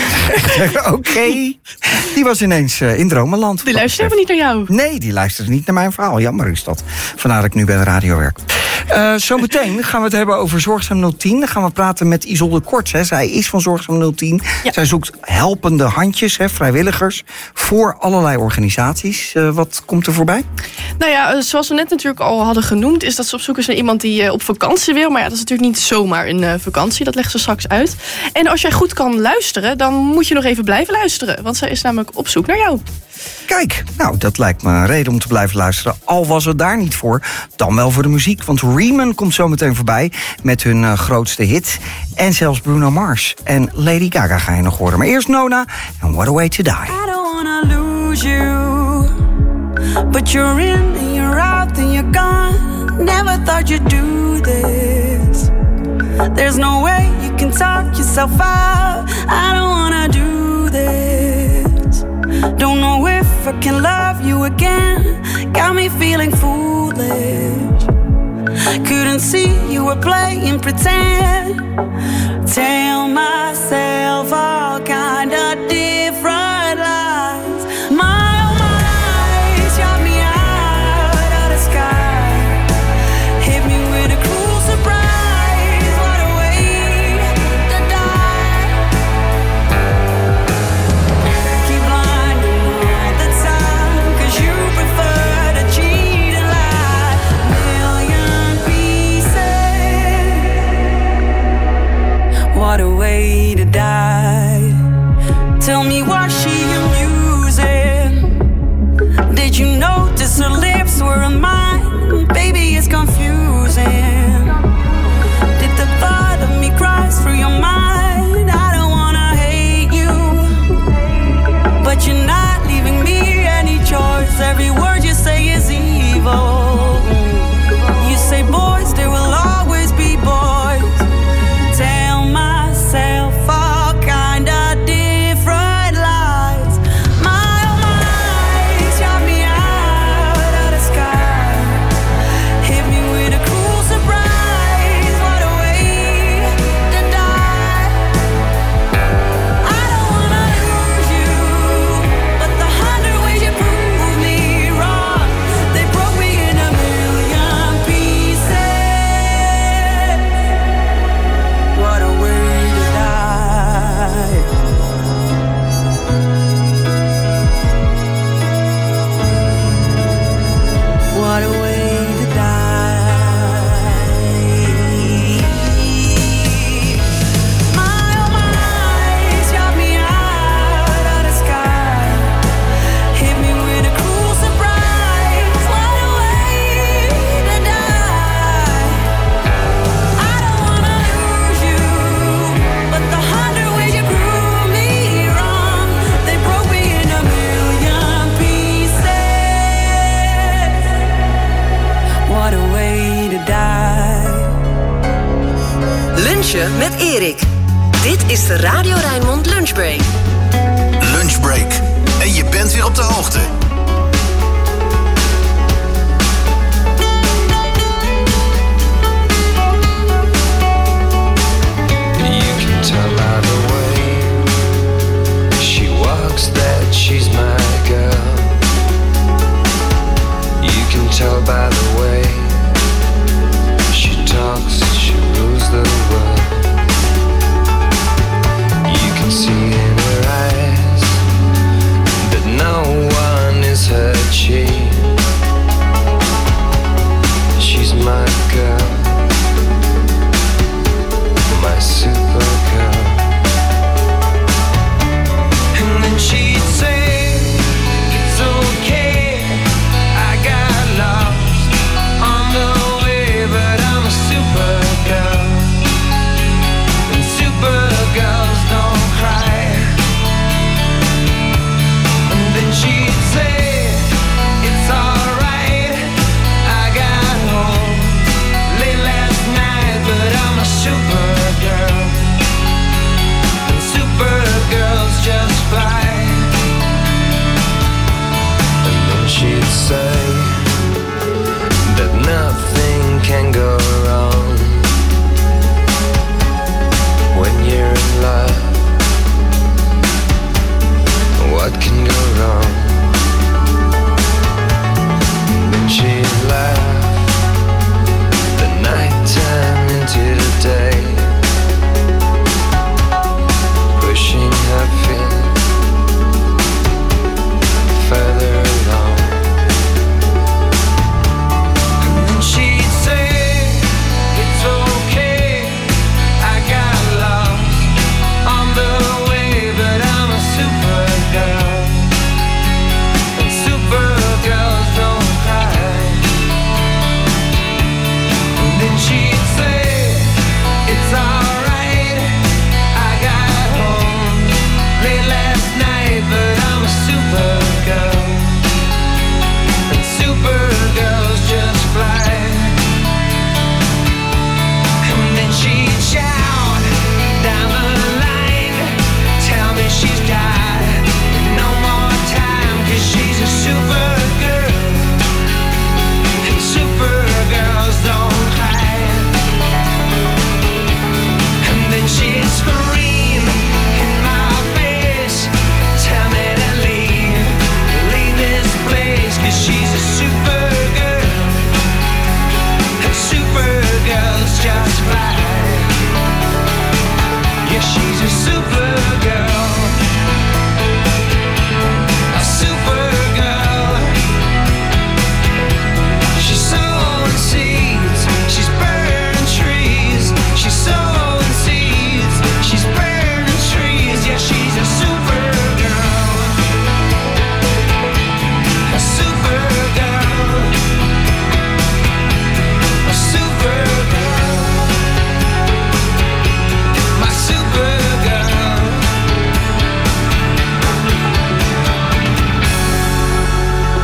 Oké, okay. Die was ineens uh, in dromenland. Die luistert helemaal niet naar jou. Nee, die luistert niet naar mijn verhaal. Jammer is dat. Vandaar dat ik nu bij de radio werk. Uh, Zometeen gaan we het hebben over Zorgzaam nul tien. Dan gaan we praten met Isolde Korts. Hè. Zij is van Zorgzaam nul tien. Ja. Zij zoekt helpende handjes, hè, vrijwilligers, voor allerlei organisaties. Uh, wat komt er voorbij? Nou ja, zoals we net natuurlijk al hadden genoemd, is dat ze op zoek is naar iemand die uh, op vakantie wil. Maar ja, dat is natuurlijk niet zomaar een uh, vakantie. Dat legt ze straks uit. En als jij goed kan luisteren, dan moet je nog even blijven luisteren. Want zij is namelijk op zoek naar jou. Kijk, nou, dat lijkt me een reden om te blijven luisteren. Al was het daar niet voor, dan wel voor de muziek. Want Riemann komt zo meteen voorbij met hun uh, grootste hit. En zelfs Bruno Mars en Lady Gaga ga je nog horen. Maar eerst Nona en What a Way to Die. I don't wanna lose you, but you're in and you're out and you're gone. Never thought you'd do this. There's no way you can talk yourself out. I don't wanna do this. Don't know if I can love you again. Got me feeling foolish. Couldn't see you were playing pretend. Tell myself all kind of different lies. My oh my, shot me out of the sky. Hit me with a cruel surprise. What a way to die. Keep lying all the time, 'cause you prefer to cheat and lie. Million pieces. What a way to die. Tell me, was she amusing? Did you notice her lips were on mine? Baby, it's confusing. Did the thought of me cross through your mind? I don't wanna hate you, but you're not leaving me any choice. Every word you say is evil. You say boys, there will always be boys. Tell myself all kind of different lies. My oh my, shot me out of the sky. Hit me with a cruel surprise. What a way to die. I don't wanna lose you, but the hundred ways you prove me wrong, they broke me in a million pieces. What a way to die. What a way to die. My oh my, shot me out of the sky. Hit me with a cruel surprise. What a way to die. I don't wanna lose you, but the hundred ways you prove me wrong, they broke me in a million pieces. What a way to die. Lunchen met Erik. Dit is de Radio Rijnmond Lunchbreak. Lunchbreak. En je bent weer op de hoogte. You can tell by the way she walks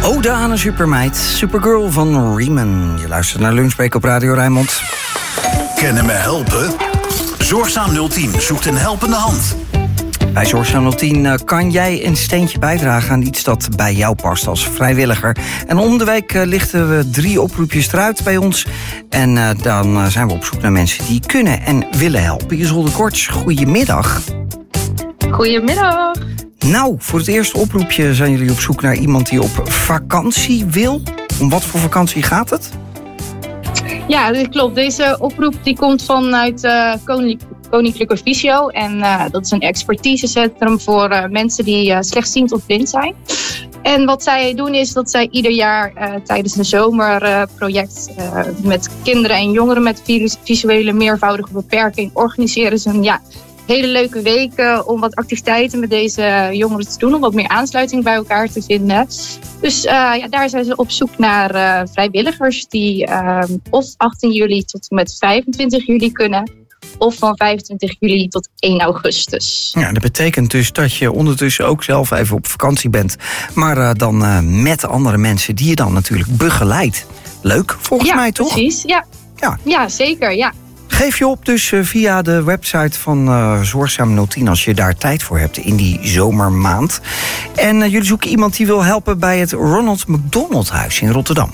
Ode aan een supermeid, Supergirl van Riemann. Je luistert naar Lunchbreak op Radio Rijnmond. Kennen me helpen? Zorgzaam nul tien zoekt een helpende hand. Bij Zorgzaam nul tien kan jij een steentje bijdragen aan iets dat bij jou past als vrijwilliger. En om de week lichten we drie oproepjes eruit bij ons. En uh, dan zijn we op zoek naar mensen die kunnen en willen helpen. Isolde Korts, goedemiddag. Goedemiddag. Nou, voor het eerste oproepje zijn jullie op zoek naar iemand die op vakantie wil. Om wat voor vakantie gaat het? Ja, dat klopt. Deze oproep die komt vanuit uh, Koninklijke Koninklijke Visio. En uh, dat is een expertisecentrum voor uh, mensen die uh, slechtziend of blind zijn. En wat zij doen is dat zij ieder jaar uh, tijdens een zomerproject uh, uh, met kinderen en jongeren met visuele meervoudige beperking organiseren ze een ja, hele leuke weken om wat activiteiten met deze jongeren te doen. Om wat meer aansluiting bij elkaar te vinden. Dus uh, ja, daar zijn ze op zoek naar uh, vrijwilligers die uh, of achttien juli tot en met vijfentwintig juli kunnen. Of van vijfentwintig juli tot één augustus. Ja, dat betekent dus dat je ondertussen ook zelf even op vakantie bent. Maar uh, dan uh, met andere mensen die je dan natuurlijk begeleidt. Leuk, volgens ja, mij toch? Precies, ja, ja. Ja, zeker, ja. Geef je op dus uh, via de website van uh, Zorgzaam nul tien als je daar tijd voor hebt in die zomermaand. En uh, jullie zoeken iemand die wil helpen bij het Ronald McDonald Huis in Rotterdam.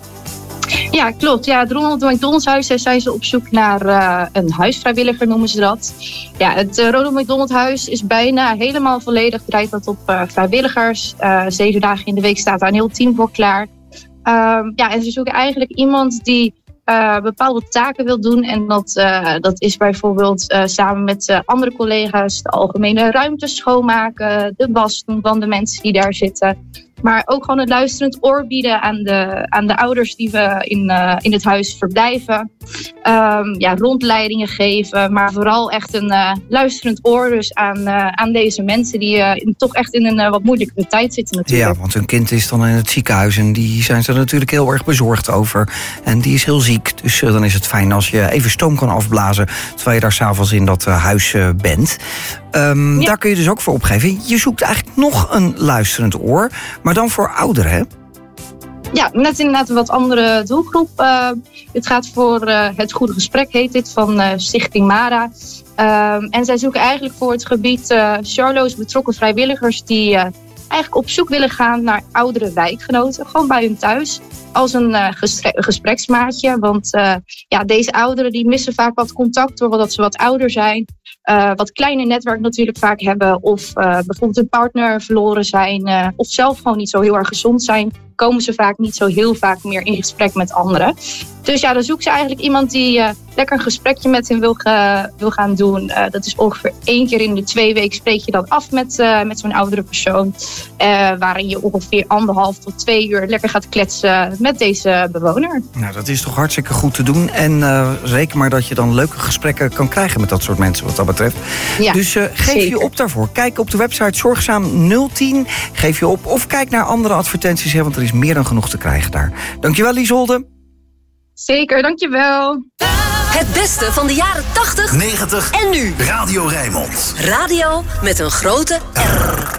Ja, klopt. Ja, het Ronald McDonald Huis, daar zijn ze op zoek naar uh, een huisvrijwilliger, noemen ze dat. Ja, het uh, Ronald McDonald Huis is bijna helemaal volledig draait dat op uh, vrijwilligers. Uh, zeven dagen in de week staat daar een heel team voor klaar. Um, ja, en ze zoeken eigenlijk iemand die uh, bepaalde taken wil doen. En dat, uh, dat is bijvoorbeeld uh, samen met uh, andere collega's de algemene ruimte schoonmaken, de was doen van de mensen die daar zitten. Maar ook gewoon het luisterend oor bieden aan de, aan de ouders die we in, uh, in het huis verblijven. Um, ja, rondleidingen geven, maar vooral echt een uh, luisterend oor dus aan, uh, aan deze mensen die uh, in, toch echt in een uh, wat moeilijkere tijd zitten natuurlijk. Ja, want hun kind is dan in het ziekenhuis en die zijn ze natuurlijk heel erg bezorgd over. En die is heel ziek, dus uh, dan is het fijn als je even stoom kan afblazen terwijl je daar s'avonds in dat uh, huis uh, bent. Um, ja. Daar kun je dus ook voor opgeven. Je zoekt eigenlijk nog een luisterend oor, maar dan voor ouderen, hè? Ja, net inderdaad een wat andere doelgroep. Uh, dit gaat voor uh, Het Goede Gesprek, heet dit, van uh, Stichting Mara. Um, en zij zoeken eigenlijk voor het gebied uh, Charlo's betrokken vrijwilligers die uh, eigenlijk op zoek willen gaan naar oudere wijkgenoten. Gewoon bij hun thuis. Als een uh, gestre- gespreksmaatje. Want uh, ja, deze ouderen die missen vaak wat contact doordat ze wat ouder zijn. Uh, wat kleiner netwerk natuurlijk vaak hebben. Of uh, bijvoorbeeld een partner verloren zijn. Uh, of zelf gewoon niet zo heel erg gezond zijn. Komen ze vaak niet zo heel vaak meer in gesprek met anderen. Dus ja, dan zoeken ze eigenlijk iemand die uh, lekker een gesprekje met hen wil, ge- wil gaan doen. Uh, dat is ongeveer één keer in de twee weken spreek je dan af met, uh, met zo'n oudere persoon. Uh, waarin je ongeveer anderhalf tot twee uur lekker gaat kletsen met deze bewoner. Nou, dat is toch hartstikke goed te doen. En uh, reken maar dat je dan leuke gesprekken kan krijgen met dat soort mensen wat dat betreft. Ja, dus uh, geef zeker. je op daarvoor. Kijk op de website Zorgzaam nul tien. Geef je op of kijk naar andere advertenties, hè, want er is meer dan genoeg te krijgen daar. Dankjewel, Isolde. Zeker, dankjewel. Het beste van de jaren tachtig, negentig en nu. Radio Rijnmond. Radio met een grote R.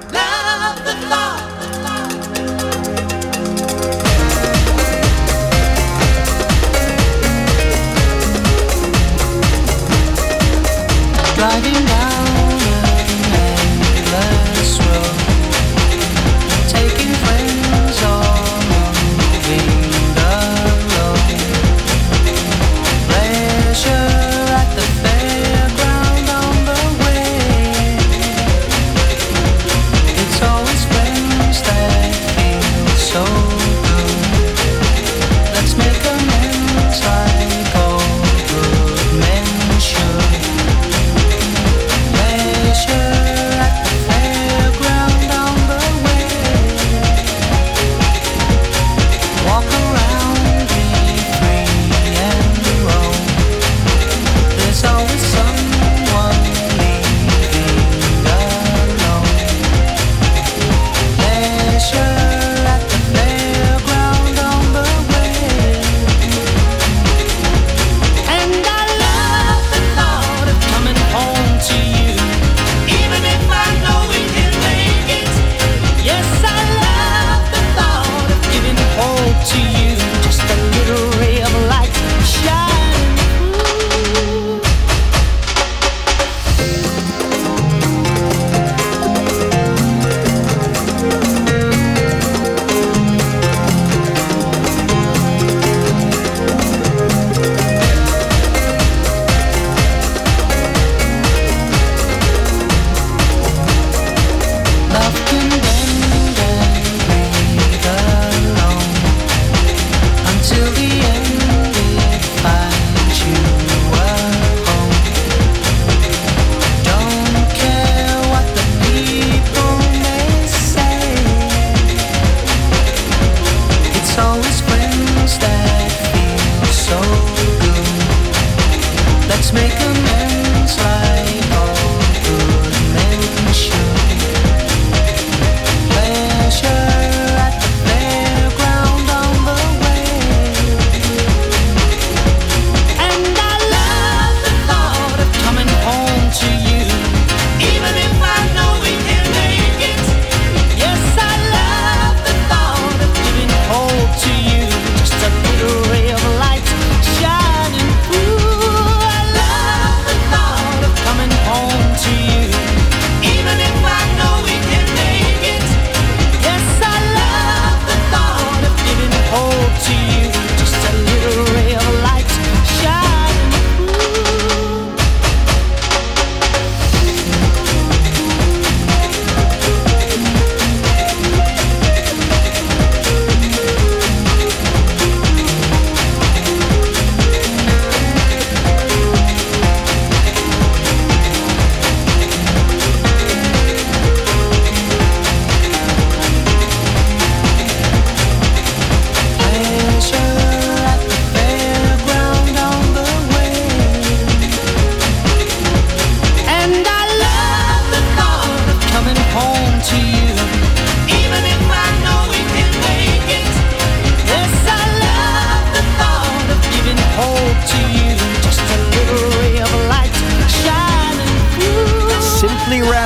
Driving down an endless road, taking friends or moving alone. Pleasure at the fairground on the way.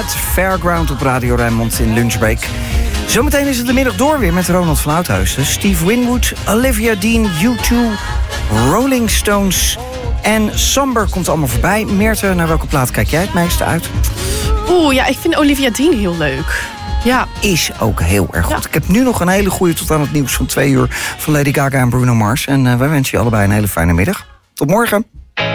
Met Fairground op Radio Rijnmond in Lunchbreak. Zometeen is het de middag door weer met Ronald van Oudhuizen, Steve Winwood, Olivia Dean, U twee, Rolling Stones en Somber komt allemaal voorbij. Meerte, naar welke plaat kijk jij het meeste uit? Oeh, ja, ik vind Olivia Dean heel leuk. Ja. Is ook heel erg goed. Ja. Ik heb nu nog een hele goede tot aan het nieuws van twee uur van Lady Gaga en Bruno Mars. En uh, wij wensen je allebei een hele fijne middag. Tot morgen.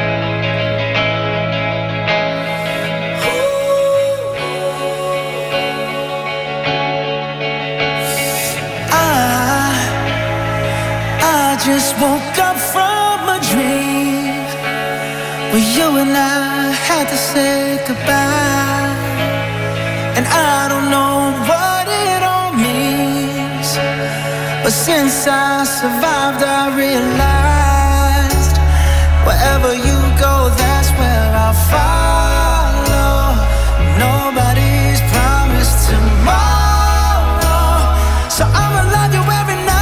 I just woke up from a dream where you and I had to say goodbye. And I don't know what it all means, but since I survived I realized wherever you go, that's where I'll follow. Nobody's promised tomorrow, so I'ma love you every night.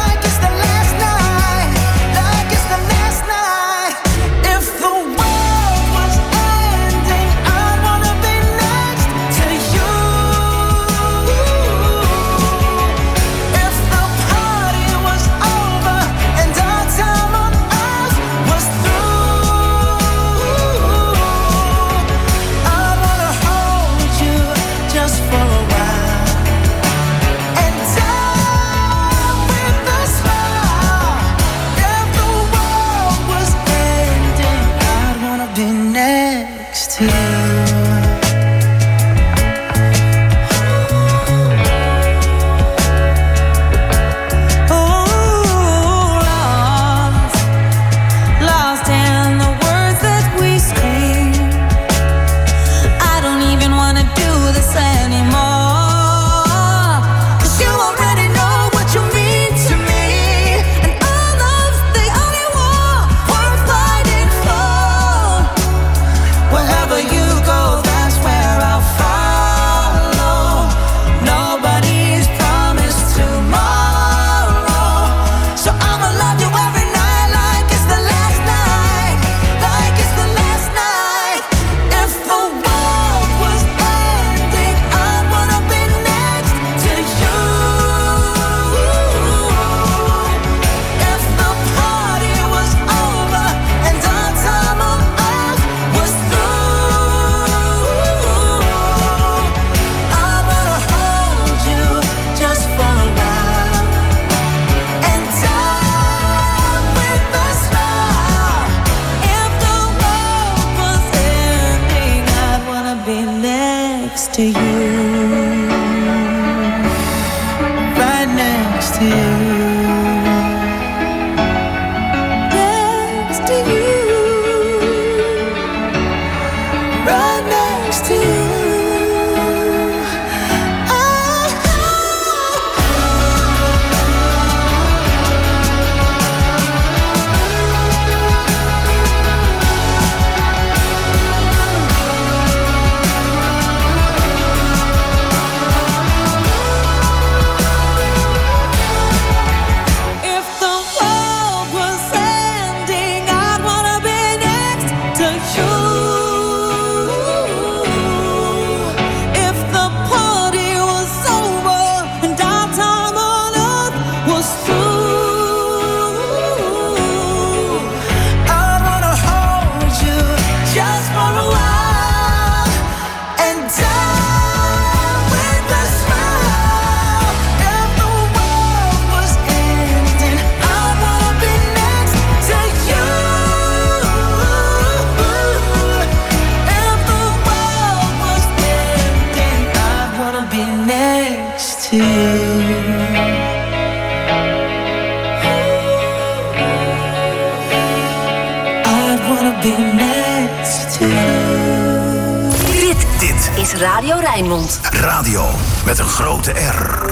Is Radio Rijnmond. Radio met een grote R.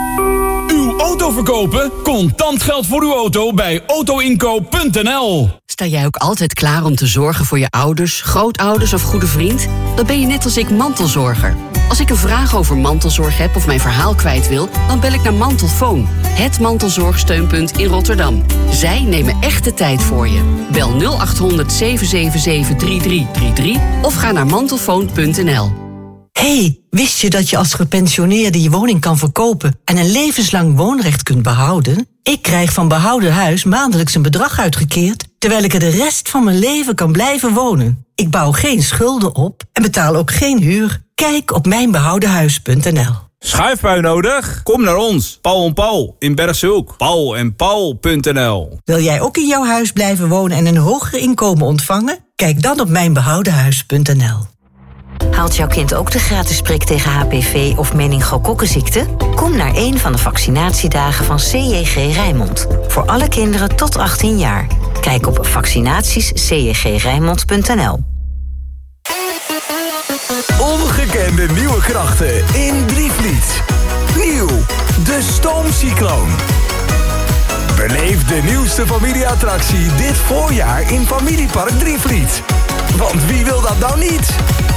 Uw auto verkopen? Contant geld voor uw auto bij auto inkoop punt n l. Sta jij ook altijd klaar om te zorgen voor je ouders, grootouders of goede vriend? Dan ben je net als ik mantelzorger. Als ik een vraag over mantelzorg heb of mijn verhaal kwijt wil, dan bel ik naar Mantelfoon. Het mantelzorgsteunpunt in Rotterdam. Zij nemen echt de tijd voor je. Bel nul acht honderd, zeven zeven zeven, drie drie drie drie of ga naar mantelfoon punt n l. Hey, wist je dat je als gepensioneerde je woning kan verkopen en een levenslang woonrecht kunt behouden? Ik krijg van Behouden Huis maandelijks een bedrag uitgekeerd, terwijl ik er de rest van mijn leven kan blijven wonen. Ik bouw geen schulden op en betaal ook geen huur. Kijk op mijn behouden huis punt n l. Schuifpui nodig? Kom naar ons, Paul en Paul in Bergshoek. paul en paul punt n l. Wil jij ook in jouw huis blijven wonen en een hoger inkomen ontvangen? Kijk dan op mijn behouden huis punt n l. Haalt jouw kind ook de gratis prik tegen H P V of meningokokkenziekte? Kom naar een van de vaccinatiedagen van C J G Rijnmond. Voor alle kinderen tot achttien jaar. Kijk op vaccinaties c j g rijnmond punt n l. Ongekende nieuwe krachten in Drievliet. Nieuw, de Stoomcycloon. Beleef de nieuwste familieattractie dit voorjaar in Familiepark Drievliet. Want wie wil dat nou niet?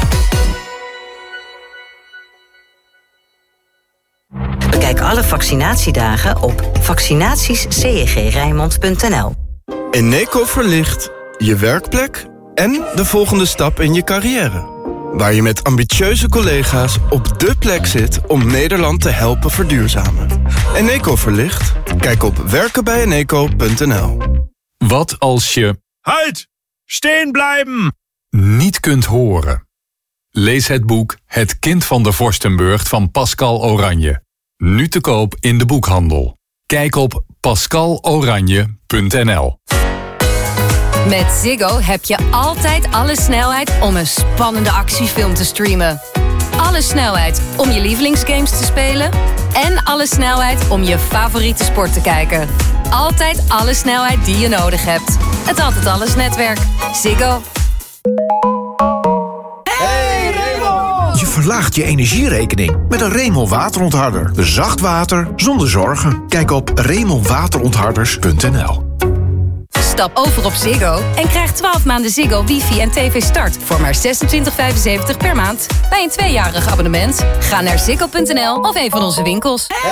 Bekijk alle vaccinatiedagen op vaccinaties c j g rijnmond punt n l. Eneco verlicht je werkplek en de volgende stap in je carrière. Waar je met ambitieuze collega's op dé plek zit om Nederland te helpen verduurzamen. Eneco verlicht? Kijk op werken bij eneco punt n l. Wat als je... Halt! Steen blijven! ...niet kunt horen? Lees het boek Het kind van de Vorstenburg van Pascal Oranje. Nu te koop in de boekhandel. Kijk op pascal oranje punt n l. Met Ziggo heb je altijd alle snelheid om een spannende actiefilm te streamen. Alle snelheid om je lievelingsgames te spelen. En alle snelheid om je favoriete sport te kijken. Altijd alle snelheid die je nodig hebt. Het Altijd Alles netwerk. Ziggo. Je verlaagt je energierekening met een Remel waterontharder. Zacht water zonder zorgen. Kijk op remel waterontharders punt n l. Stap over op Ziggo en krijg twaalf maanden Ziggo, wifi en tv start voor maar zesentwintig vijfenzeventig per maand bij een tweejarig abonnement. Ga naar ziggo punt n l of een van onze winkels.